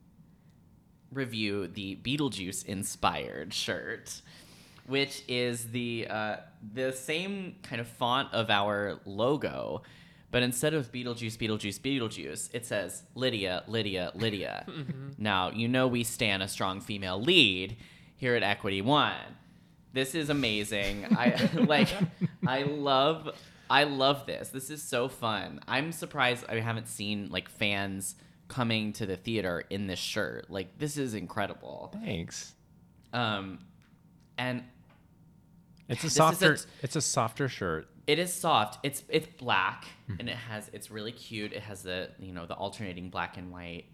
review the Beetlejuice inspired shirt, which is the uh, the same kind of font of our logo, but instead of Beetlejuice, Beetlejuice, Beetlejuice, it says Lydia, Lydia, Lydia. Mm-hmm. Now, you know we stand a strong female lead here at Equity One. This is amazing. I like I love I love this. This is so fun. I'm surprised I haven't seen like fans coming to the theater in this shirt. Like this is incredible. Thanks. Um and It's a this is softer. a- it's a softer shirt. It is soft. It's it's black and it has it's really cute. It has the you know the alternating black and white.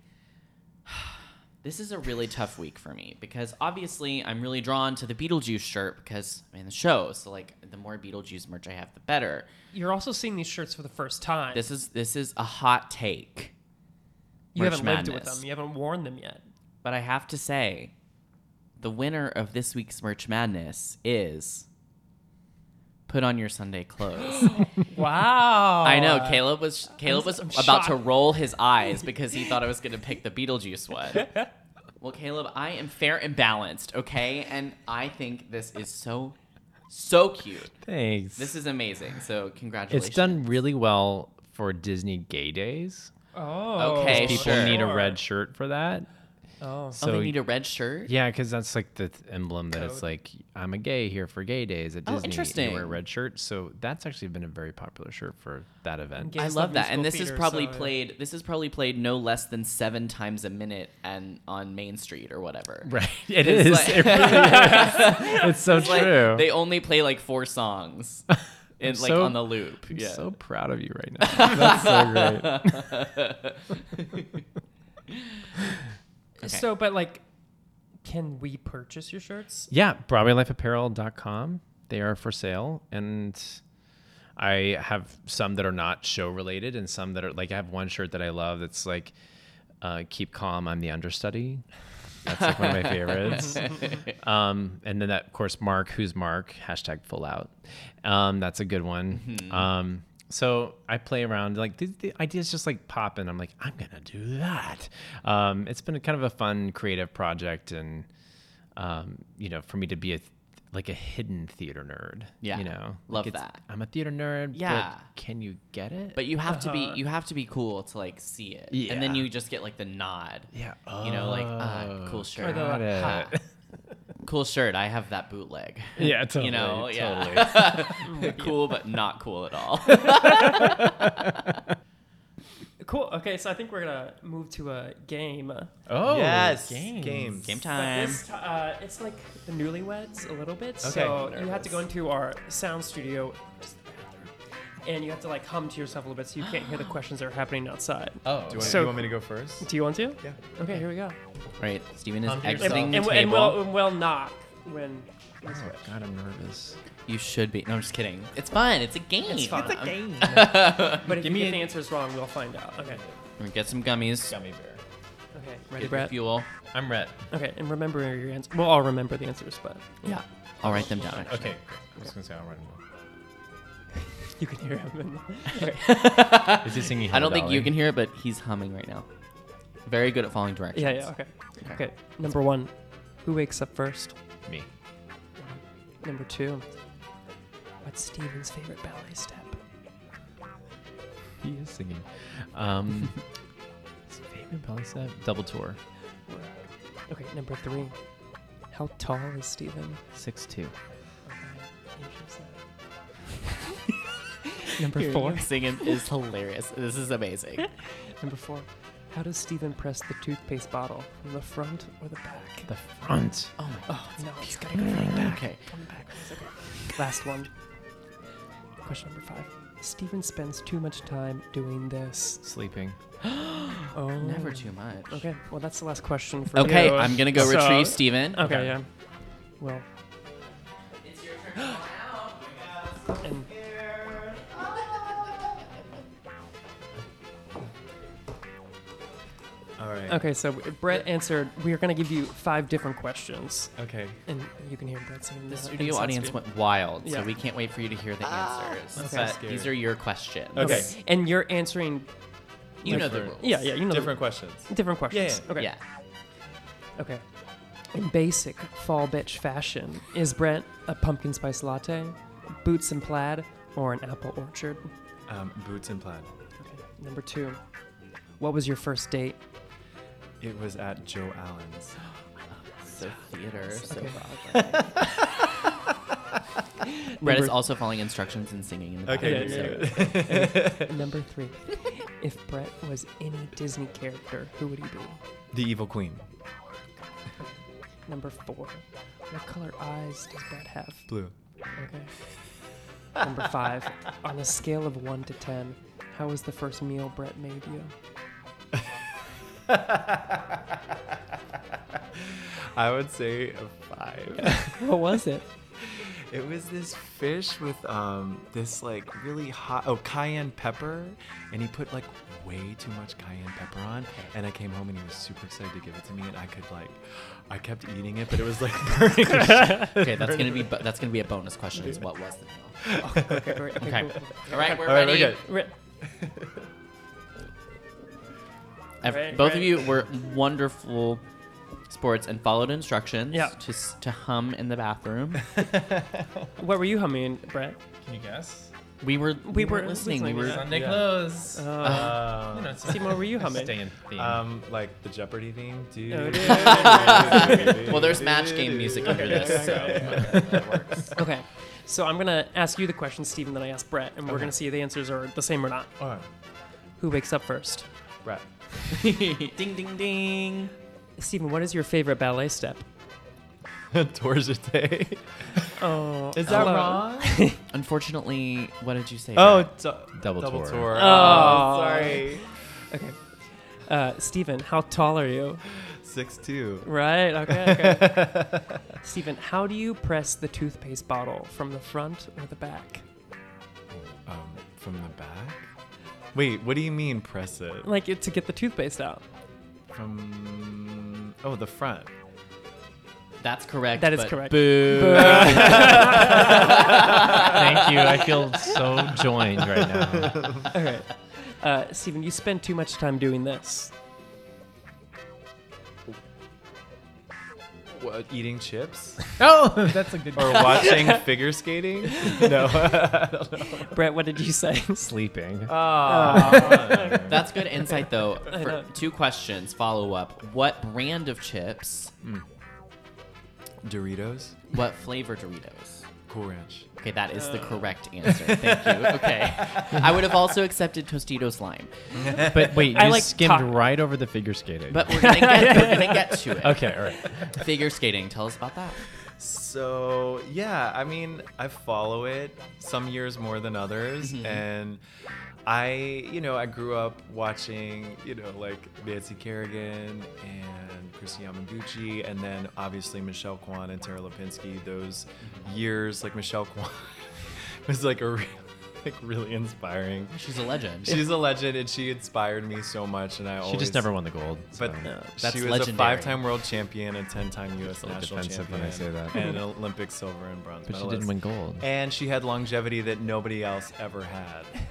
This is a really tough week for me because obviously I'm really drawn to the Beetlejuice shirt because I'm in the show. So like the more Beetlejuice merch I have, the better. You're also seeing these shirts for the first time. This is this is a hot take. you March haven't lived with Madness. them. You haven't worn them yet. But I have to say, the winner of this week's Merch Madness is Put On Your Sunday Clothes. Wow. I know Caleb was Caleb was I'm about to shocked. roll his eyes because he thought I was going to pick the Beetlejuice one. Well, Caleb, I am fair and balanced, okay? And I think this is so so cute. Thanks. This is amazing. So, congratulations. It's done really well for Disney Gay Days. Oh. Okay, People sure. need a red shirt for that. Oh. So oh, they need a red shirt? yeah, because that's like the th- emblem that it's Code. like I'm a gay here for Gay Days at Oh, Disney. interesting. You wear a red shirt, so that's actually been a very popular shirt for that event. Gays I love love that, and this musical is theater, probably so, yeah. played. This is probably played no less than seven times a minute, and on Main Street or whatever. Right, it It's is. like- It really is. It's so It's like true. they only play like four songs, in, like so- on the loop. I'm yeah. so proud of you right now. That's so great. Okay. So, but like, can we purchase your shirts? Yeah, Broadway Life Apparel dot com. They are for sale, and I have some that are not show related, and some that are like I have one shirt that I love that's like uh, "Keep Calm, I'm the Understudy." That's like one of my favorites. Um, and then that, of course, Mark, who's Mark? Hashtag Full Out. Um, that's a good one. Mm-hmm. Um, so I play around, like the, the ideas just like pop in. I'm like, I'm gonna do that. Um, it's been a kind of a fun, creative project, and um, you know, for me to be a like a hidden theater nerd. Yeah, you know, love like it's- that. I'm a theater nerd. Yeah. but can you get it? But you have to be Uh-huh. you have to be cool to like see it, and then Yeah. you just get like the nod. yeah, You know, like ah, Oh, cool shirt, got it. Ha. cool shirt. I have that bootleg. Yeah, totally. You know, totally. yeah, cool but not cool at all. Cool. Okay, so I think we're gonna move to a game. Oh, yes, games. games. Game But time. this, ti- uh, it's like the Newlyweds a little bit. Okay. So you have to go into our sound studio, and you have to like hum to yourself a little bit so you can't hear the questions that are happening outside. Oh, Do you, want, So- do you want me to go first? Do you want to? Yeah. Okay, here we go. Right, Steven is Hum to exiting And, the and, and table. we'll, and we'll knock when we Oh, switch. God, I'm nervous. You should be. No, I'm just kidding. It's fun. It's a game. It's fun. It's a game. But if Give you me get the a- answers wrong, we'll find out. Okay. Get some gummies. Gummy bear. Okay. Get Ready, your Brett? fuel. I'm Rhett. Okay, and remember your answers. We'll all remember the answers, but Yeah. I'll write them down. actually. Okay, I was gonna say I'll write them. you can hear him. Is he singing? I don't think Hello you Dolly? can hear it, but he's humming right now. Very good at following directions. Yeah, yeah, okay. Okay, number one, who wakes up first? Me. Number two, what's Steven's favorite ballet step? he is singing. Um, favorite ballet set? Double Tour. Okay, number three. How tall is Steven? six two. Number Hearing four. him singing is hilarious. This is amazing. Number four. How does Steven press the toothpaste bottle? From the front or the back? The front. Oh my Oh, no, it's gotta go from the back. Okay. From the back. Okay. Last one. Question number five. Steven spends too much time doing this. Sleeping. Oh. Never too much. Okay, well, that's the last question for Okay, you. I'm gonna go So- retrieve Steven. Okay, Okay. yeah. Well. It's your turn now. And All right. okay, so Brett answered. We are going to give you five different questions, Okay. and you can hear Brett saying The uh, studio inside audience scoop. went wild, Yeah. so we can't wait for you to hear the answers. Okay. But Scared. these are your questions. Okay. And you're answering. You know the Different- rules. Yeah, yeah, you know. the- Different questions. Different questions. Yeah, Okay. Yeah. Okay. In basic fall bitch fashion, is Brett a pumpkin spice latte, boots and plaid, or an apple orchard? Um, boots and plaid. Okay. Number two. What was your first date? It was at Joe Allen's. So theater, so Okay. Broadway. Brett is Number- also following instructions and singing in the Okay. background. yeah, so- yeah. Number three. If Brett was any Disney character, who would he be? The Evil Queen. Number four. What color eyes does Brett have? Blue. Okay. Number five. On a scale of one to ten, how was the first meal Brett made you? I would say a five. What was it? It was this fish with um this like really hot oh cayenne pepper, and he put like way too much cayenne pepper on, and I came home and he was super excited to give it to me, and I could like I kept eating it, but it was like burning. Okay, that's gonna be bo- that's gonna be a bonus question. Is what was the meal? Okay, great. Okay, Okay. cool, cool. All right, we're All right, ready. we're good. Re- Ev- Right, Both right. of you were wonderful sports and followed instructions. Yeah. To s- to hum in the bathroom. What were you humming, Brett? Can you guess? We were we, We were were listening. We listening, were yeah. Sunday Yeah. clothes. Uh, Um, you know, it's Steven, what were you humming? Stay in theme. um, like the Jeopardy theme. Do Oh, Well, there's match game music under this, so that works. Okay, so I'm gonna ask you the question, Steven, then I ask Brett, and we're Okay. gonna see if the answers are the same or not. All right. Who wakes up first? Brett. Ding ding ding. Steven, what is your favorite ballet step? Tour Jeté. Oh, Is that hello. wrong? Unfortunately, what did you say? Oh, Brett? du- Double double tour. tour. Oh. Oh, sorry. Okay. Uh, Steven, how tall are you? Six two. Right. Okay. Okay. Steven, how do you press the toothpaste bottle from the front or the back? Um, from the back. Wait, what do you mean press it? Like it to get the toothpaste out. From oh the front. That's correct. That is but correct. Boo. Thank you. I feel so joined right now. All right. Uh, Steven, you spend too much time doing this. What, eating chips Oh, that's a good. or watching figure skating? No. I don't know. Brett, what did you say? Sleeping. That's good insight, though. I For know. two questions, follow up. What brand of chips? Doritos. What flavor Doritos? Cool Ranch. Okay, that is the correct answer. Thank you. Okay. I would have also accepted Tostitos Lime. But wait, you I like skimmed top- right over the figure skating. But we're going to get we're gonna get to it. okay, all right. Figure skating. Tell us about that. So yeah, I mean, I follow it some years more than others, Mhm. and I, you know, I grew up watching, you know, like Nancy Kerrigan and Chrissy Yamaguchi, and then obviously Michelle Kwan and Tara Lipinski. Those years, like Michelle Kwan was like a. Re- Like really inspiring. She's a legend. She's a legend, and she inspired me so much. And I She always just never won the gold. But so. No, that's she was legendary. a five-time world champion, a ten-time U S So national defensive champion, when I say that. and an Olympic silver and bronze But she medalist. didn't win gold. And she had longevity that nobody else ever had.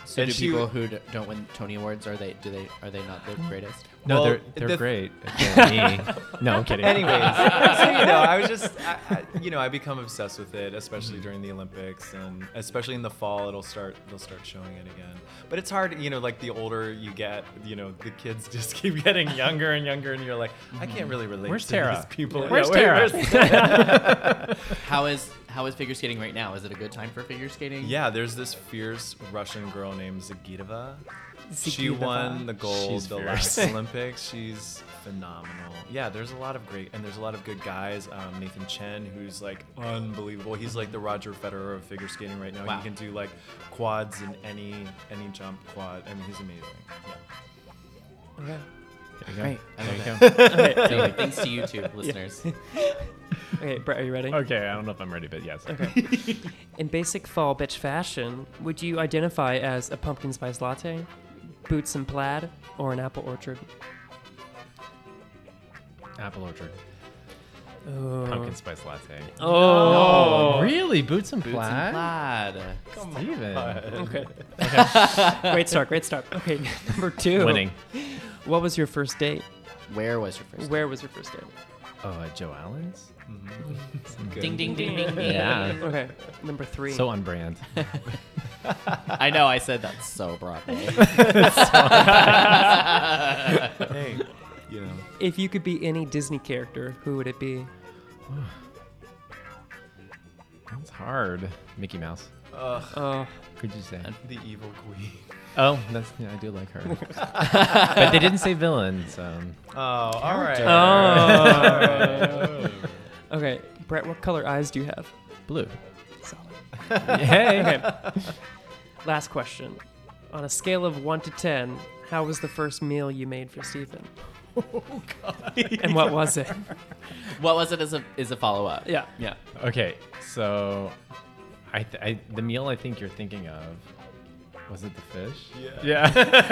So And do she- people who d- don't win Tony Awards, are they do they are they not the greatest? No, Well, they're they're the- great. If they're me. No, I'm kidding. Anyways, so you know, I was just, I, I, you know, I become obsessed with it, especially during the Olympics, and especially in the fall, it'll start, they'll start showing it again. But it's hard, you know, like the older you get, you know, the kids just keep getting younger and younger, and you're like, I can't really relate Where's to Tara? these people. Yeah. Where's where- Tara? How is how is figure skating right now? Is it a good time for figure skating? Yeah, there's this fierce Russian girl named Zagitova. She Zagitova. won the gold She's the fierce. last Olympics. She's phenomenal. Yeah, there's a lot of great, and there's a lot of good guys. Um, Nathan Chen, who's like unbelievable. He's like the Roger Federer of figure skating right now. Wow. He can do like quads in any any jump quad. I mean, he's amazing. Yeah. Okay. There you go. Great. I There love you that. go. So, thanks to YouTube listeners. Okay, Brett, are you ready? Okay, I don't know if I'm ready, but yes. Okay. In basic fall bitch fashion, would you identify as a pumpkin spice latte, boots and plaid, or an apple orchard? Apple orchard. Oh. Pumpkin spice latte. Oh. Really? Boots and Boots plaid? and plaid. Steven. Okay. okay. Great start. Great start. Okay. Number two. Winning. What was your first date? Where was your first? Where was your first date? Oh, uh, Joe Allen's? Good. Ding ding ding ding. ding. Yeah. Okay. Number three. So on brand. I know. I said that so Broadway. Hey, you know. if you could be any Disney character, who would it be? That's hard. Mickey Mouse. Ugh, Oh. Could you say? the evil queen. Oh, that's yeah, I do like her. But they didn't say villain, so Oh, all right. Oh. Okay. Brett, what color eyes do you have? blue. Solid. Hey. Okay. Last question. On a scale of one to ten, how was the first meal you made for Stephen? Oh God! And what was it? What was it as a is a follow up? Yeah. Yeah. Okay, so I, th- I the meal I think you're thinking of was it the fish? Yeah.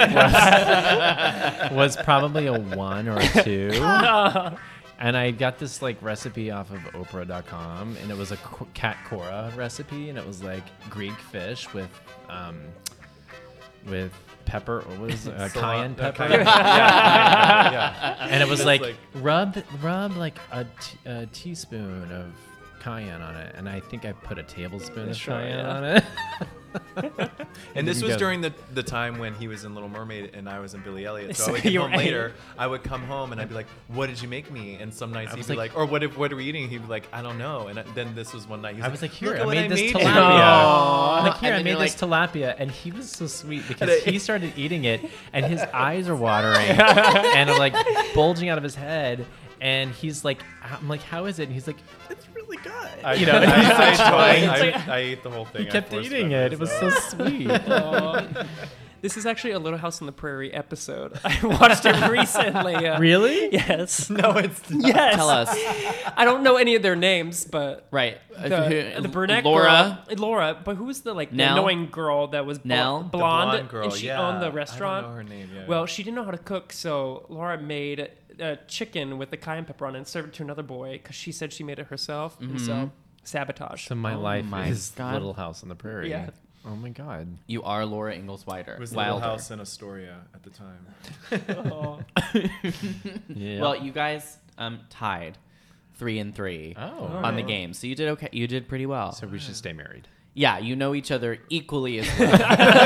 Yeah. was, was probably a one or a two. And I got this like recipe off of Oprah dot com, and it was a co- cat cora recipe, and it was like Greek fish with um with pepper. What was it? Uh, cayenne Uh, pepper? cayenne. Yeah, yeah. And it was It's like, like- rub rub like a, t- a teaspoon of cayenne on it, and I think I put a tablespoon of Sure, cayenne yeah. on it. And this didn't was go- during the, the time when he was in Little Mermaid and I was in Billy Elliot. So, So I would get you home were- later. I would come home and I'd be like, "What did you make me?" And some nights I he'd was be like- like, "Or what? If, what are we eating?" He'd be like, "I don't know." And I, then this was one night. He was I was like, here, "Look I at what made this you." tilapia. Aw. I'm like, here, And I then made you're this like- tilapia, and he was so sweet because he started eating it, and his eyes are watering, and are like bulging out of his head, and he's like, I'm like, how is it? And he's like, it's really good. I, you know, I, and he's I, like I, trying I, to- I ate the whole thing. he I kept forced eating fed it. It was so sweet. This is actually a Little House on the Prairie episode. I watched it recently. Uh, Really? Yes. No, it's not. Yes. Tell us. I don't know any of their names, but Right. the, the brunette Laura. girl, Laura. But who was the like the Nell? annoying girl that was bl- Nell? The blonde, blonde girl, and she yeah. owned I the don't restaurant? know her name, yeah. Well, she didn't know how to cook, so Laura made a chicken with the cayenne pepper on it and served it to another boy because she said she made it herself, and so sabotage. So my Oh life my is God. Little House on the Prairie. Yeah. Oh my God. You are Laura Ingalls Wilder. It was Little Wilder. House in Astoria at the time. Oh. Yeah. Well, you guys um, tied three and three Oh. on the game, so you did okay. You did pretty well. So we should stay married. Yeah, you know each other equally as well.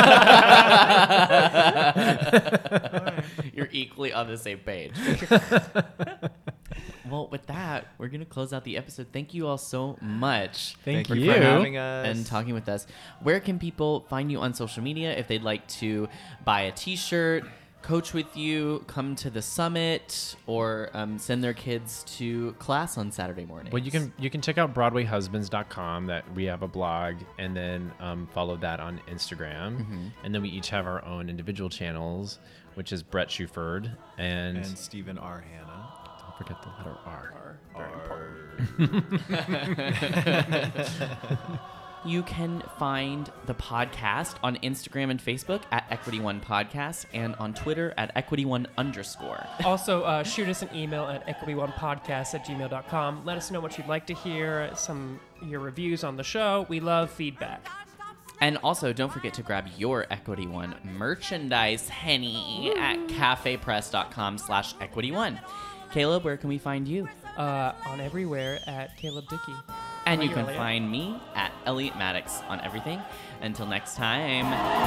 You're equally on the same page. Well, with that, we're going to close out the episode. Thank you all so much Thank, Thank you. you for having us. and talking with us. Where can people find you on social media if they'd like to buy a t-shirt, coach with you, come to the summit, or um, send their kids to class on Saturday morning? Well, you can you can check out broadway husbands dot com. That we have a blog, and then um, follow that on Instagram. And then we each have our own individual channels, which is Brett Shuford and, And Stephen R. Hanna. don't forget the letter R. You can find the podcast on Instagram and Facebook at Equity One Podcast and on Twitter at Equity One underscore. Also, uh, shoot us an email at equity one podcast at gmail dot com. Let us know what you'd like to hear, some your reviews on the show. We love feedback. And also, don't forget to grab your Equity One merchandise, Henny, at cafepress.com slash Equity One. Caleb, where can we find you? Uh, on everywhere at Caleb Dickey. And How you are can Elliot? find me at Elliot Maddox on everything. Until next time,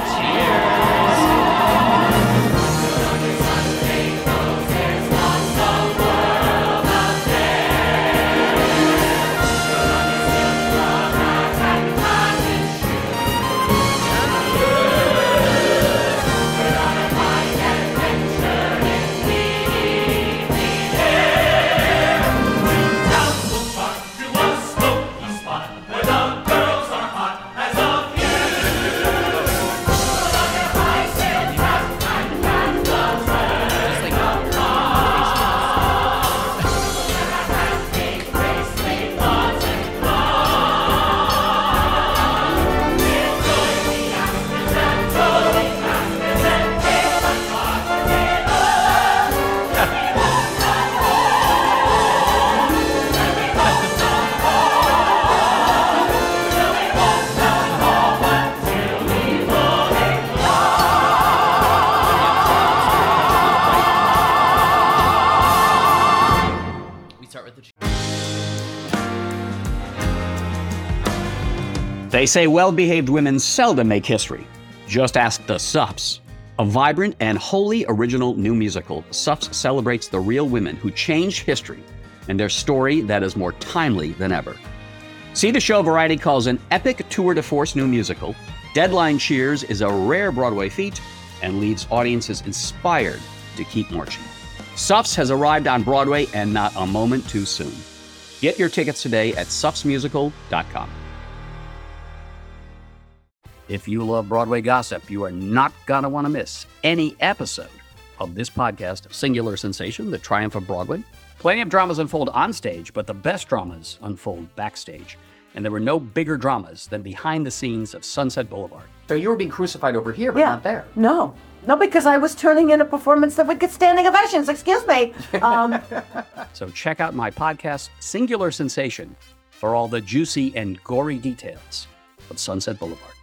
They say well-behaved women seldom make history. Just ask the Suffs. A vibrant and wholly original new musical, Suffs celebrates the real women who changed history and their story that is more timely than ever. See the show Variety calls an epic tour de force new musical. Deadline cheers is a rare Broadway feat and leaves audiences inspired to keep marching. Suffs has arrived on Broadway and not a moment too soon. Get your tickets today at suffs musical dot com. If you love Broadway gossip, you are not going to want to miss any episode of this podcast, Singular Sensation, The Triumph of Broadway. Plenty of dramas unfold on stage, but the best dramas unfold backstage. And there were no bigger dramas than behind the scenes of Sunset Boulevard. So you were being crucified over here, but Yeah. not there. No. No, because I was turning in a performance that would get standing ovations. Excuse me. Um, So check out my podcast, Singular Sensation, for all the juicy and gory details of Sunset Boulevard.